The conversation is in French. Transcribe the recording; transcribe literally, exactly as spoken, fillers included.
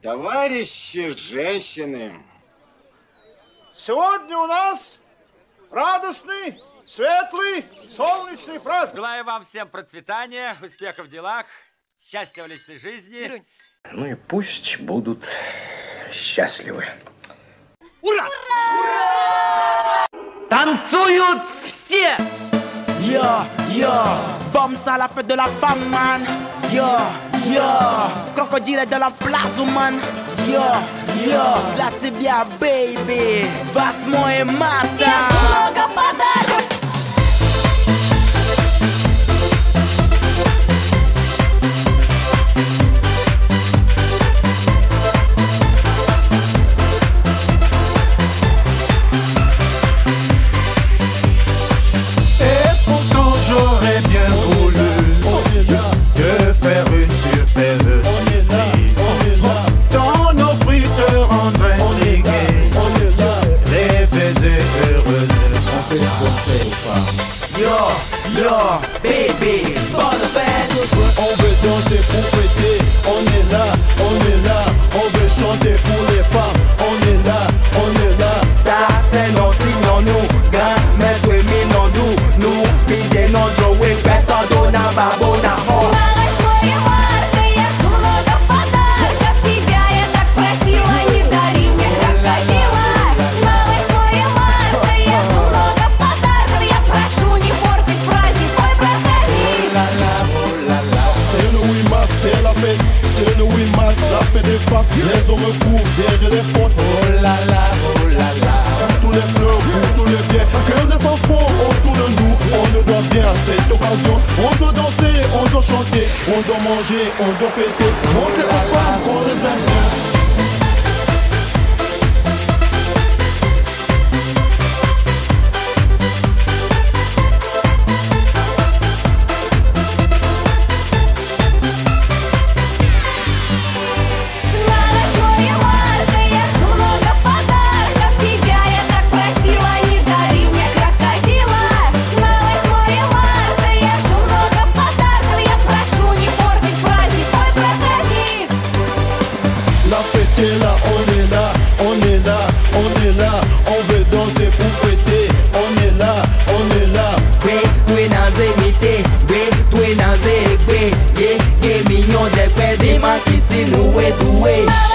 Товарищи женщины. Сегодня у нас радостный, светлый, солнечный праздник. Желаю вам всем процветания, успехов в делах, счастья в личной жизни. Ну и пусть будут счастливы. Ура! Ура! Танцуют все! Yo, yo, bombe ça la fête de la femme, man. Yo, yo, crocodile de la place, man. Yo, yo, la tibia, baby. Vasmo et Mata. Много подарков. J'aurais bien voulu te faire une surprise. Dans nos fruits te rendre intrigué, rêveuse et heureuse. On s'est porté aux femmes. Yo, yo, baby, bonne fête. On veut danser pour fêter. On est là, on est là. On veut chanter pour les femmes. On est là, on est là. Ta fait non signons nous, grand maître et minon nous. Nous, pide non jouer, fête en donnant babona ho. восьмое марта, я жду много подарков. Тебя я так просила, не дари мне крокодила. На восьмое марта я жду много подарков. Я прошу, не портить праздник, ой, проходи. C'est le huit mars, c'est la fête. C'est le huit mars, la fête des femmes. Les hommes courent derrière les portes. Oh là là, oh là là. Sous tous les fleurs, pour tous les biens. Que les femmes font autour de nous. On ne doit bien à cette occasion. On doit danser, on doit chanter. On doit manger, on doit fêter. Montrer aux femmes qu'on les aime. T'es là, on est là, on est là, on est là. On veut danser pour fêter. On est là, on est là. Oui, oui, dans imité. Oui, oui, dans élevé. Yeah, yeah, mignon des pères, des mains qui s'y nous est doué.